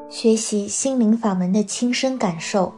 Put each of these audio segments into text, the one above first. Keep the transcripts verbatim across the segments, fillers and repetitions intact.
学习心灵法门的亲身感受。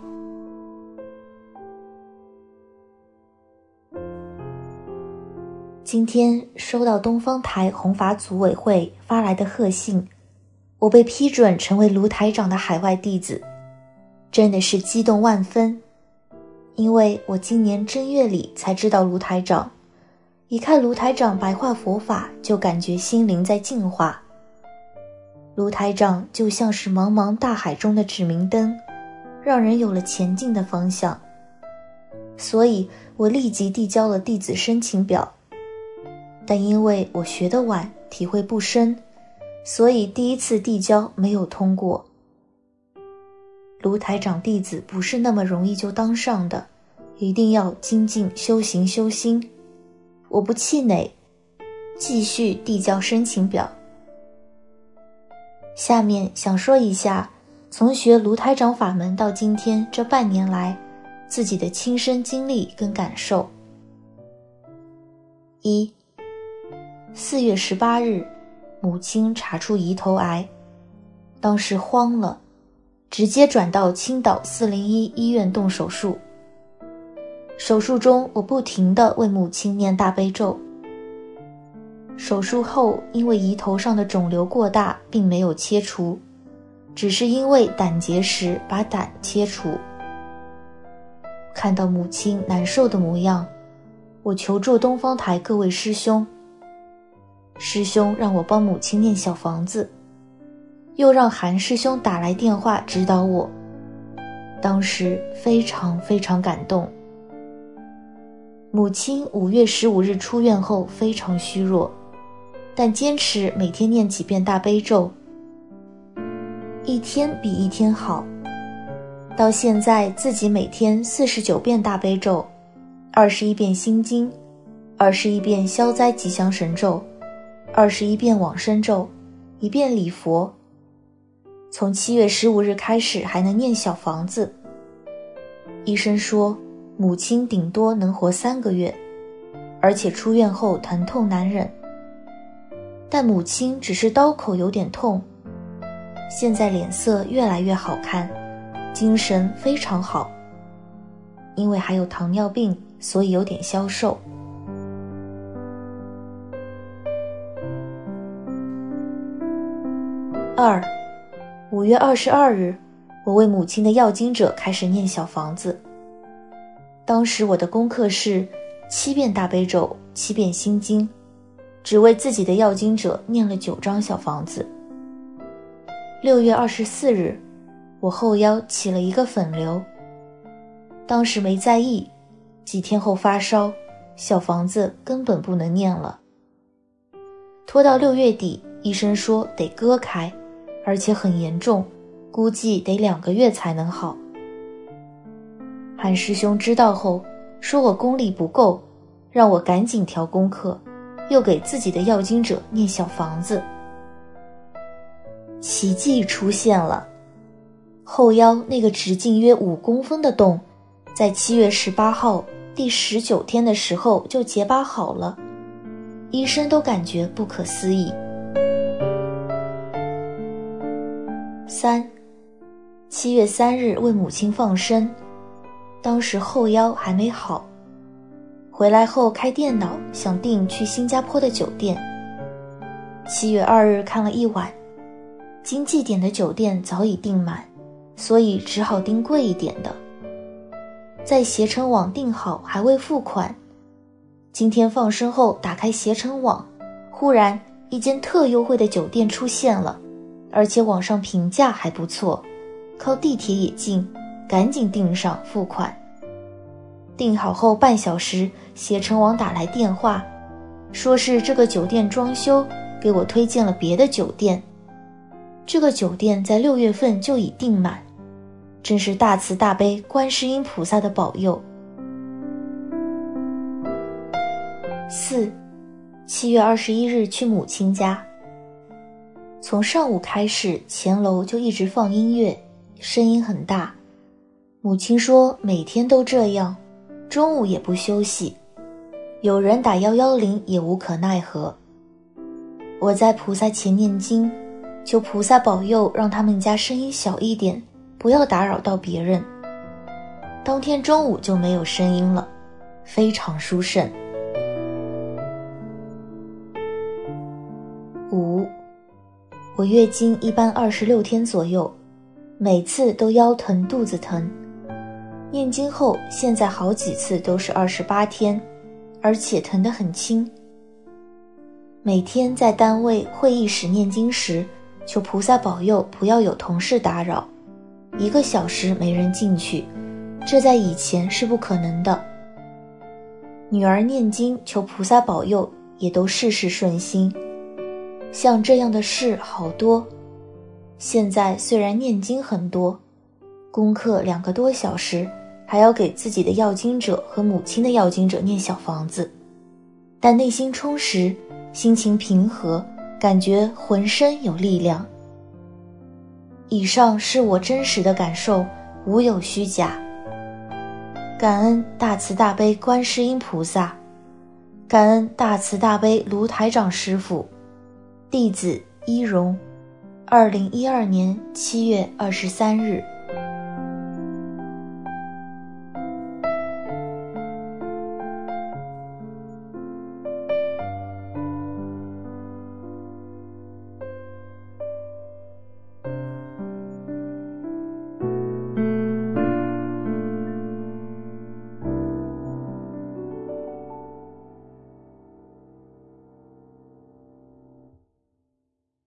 今天收到东方台弘法组委会发来的贺信，我被批准成为卢台长的海外弟子，真的是激动万分。因为我今年正月里才知道卢台长，一看卢台长白话佛法，就感觉心灵在净化。卢台长就像是茫茫大海中的指明灯，让人有了前进的方向。所以我立即递交了弟子申请表，但因为我学得晚，体会不深，所以第一次递交没有通过。卢台长弟子不是那么容易就当上的，一定要精进修行修心。我不气馁，继续递交申请表。下面想说一下从学卢台长法门到今天这半年来自己的亲身经历跟感受。一、四月十八日，母亲查出胰头癌，当时慌了，直接转到青岛四零一医院动手术。手术中我不停地为母亲念大悲咒。手术后因为胰头上的肿瘤过大，并没有切除，只是因为胆结石把胆切除。看到母亲难受的模样，我求助东方台各位师兄，师兄让我帮母亲念小房子，又让韩师兄打来电话指导我，当时非常非常感动。母亲五月十五日出院后非常虚弱，但坚持每天念几遍大悲咒，一天比一天好。到现在自己每天四十九遍大悲咒，二十一遍心经，二十一遍消灾吉祥神咒，二十一遍往生咒，一遍礼佛。从七月十五日开始还能念小房子。医生说母亲顶多能活三个月，而且出院后疼痛难忍。但母亲只是刀口有点痛，现在脸色越来越好看，精神非常好。因为还有糖尿病，所以有点消瘦。二、五月二十二日，我为母亲的要经者开始念小房子。当时我的功课是七遍大悲咒，七遍心经，只为自己的要经者念了九张小房子。六月二十四日，我后腰起了一个粉瘤，当时没在意，几天后发烧，小房子根本不能念了。拖到六月底，医生说得割开，而且很严重，估计得两个月才能好。韩师兄知道后说我功力不够，让我赶紧调功课，又给自己的要经者念小房子。奇迹出现了，后腰那个直径约五公分的洞，在七月十八号第十九天的时候就结疤好了，医生都感觉不可思议。三、七月三日为母亲放生，当时后腰还没好，回来后开电脑想订去新加坡的酒店。七月二日看了一晚，经济点的酒店早已订满，所以只好订贵一点的。在携程网订好还未付款，今天放生后打开携程网，忽然一间特优惠的酒店出现了，而且网上评价还不错，靠地铁也近，赶紧订上付款。订好后半小时，携程网打来电话，说是这个酒店装修，给我推荐了别的酒店。这个酒店在六月份就已订满，真是大慈大悲观世音菩萨的保佑。四、七月二十一日去母亲家，从上午开始，前楼就一直放音乐，声音很大。母亲说每天都这样，中午也不休息，有人打一一零也无可奈何。我在菩萨前念经， 求菩萨保佑让他们家声音小一点，不要打扰到别人。当天中午就没有声音了，非常殊胜。五，我月经一般二十六天左右，每次都腰疼肚子疼。念经后，现在好几次都是二十八天，而且疼得很轻。每天在单位会议室念经时，求菩萨保佑不要有同事打扰，一个小时没人进去，这在以前是不可能的。女儿念经求菩萨保佑，也都事事顺心。像这样的事好多。现在虽然念经很多，功课两个多小时，还要给自己的要经者和母亲的要经者念小房子，但内心充实，心情平和，感觉浑身有力量。以上是我真实的感受，无有虚假。感恩大慈大悲观世音菩萨，感恩大慈大悲卢台长师父，弟子一荣，二零一二年七月二十三日。